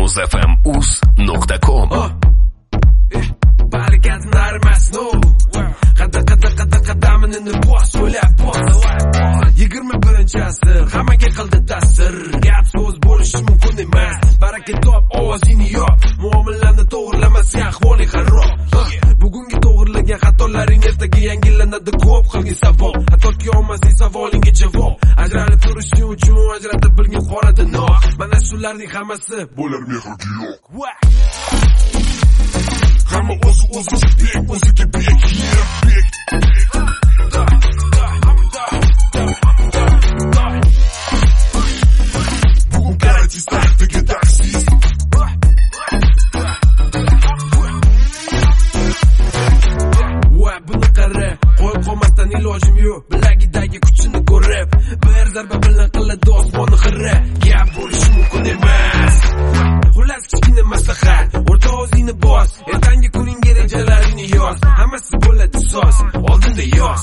muzfm.uz.com Barakatin arimas no qadamini bos o'ylab bos 21-asr hammaga qildi ta'sir gap so'z bo'lishi mumkin emas baraka top ovozingni yop muomalani to'g'rilamasang ahvoling xarob bugungi to'g'rilagan xatolaring ertaga yangilanadi ko'p qilgin savol hattoki olmasang savolingga javob ajralib turishing uchun ajratib bilgin qoradan oq mana shularning hammasi bo'lar mehrga yo'q hamma o'ziga bek bugun karatistardagi taksist buni qara qo'yib qolmasdan ilojim yo'q bilagidagi kuchini ko'rib bir zarba bilan qiladi osmonni xira gap bo'lishi mumkin emas xullas kichkina maslahat o'rta o'zingni bos ertangi kuningga rejalaringni yoz hammasi bo'ladi soz oldinda yoz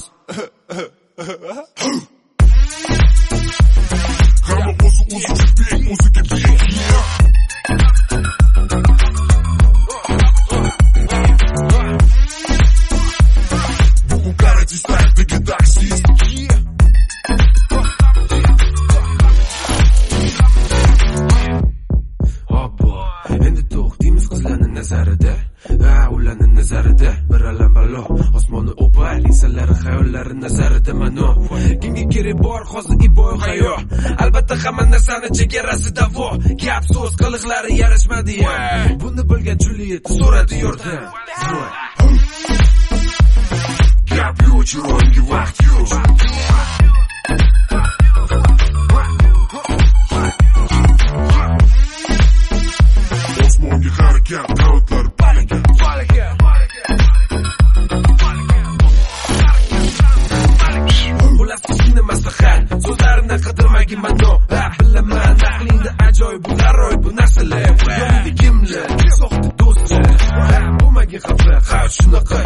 hamma o'ziga bek bugun karatistardagi taksist endi to'xtaymiz qizlarning nazarida ularning nazarida bir alam balo osmonni o'par insonlari xayollari nazarida mano kimga kerak bor hozir iboy hayo albatta hamma narsani chegarasi davo gap so'z qiliqlari yarashmadi buni bilgan Juliet so'radi yordam gap yo'q chiroyli vaqt yo'q osmonga harakat qanotlar palaka xullas kichkina maslahat so'zlarimdan qidirmagin mano bilaman aqlingda ajoyib bu g'aroyib bu narsalar yoningda kimlar soxta do'stlar bo'lmagin xafa shunaqa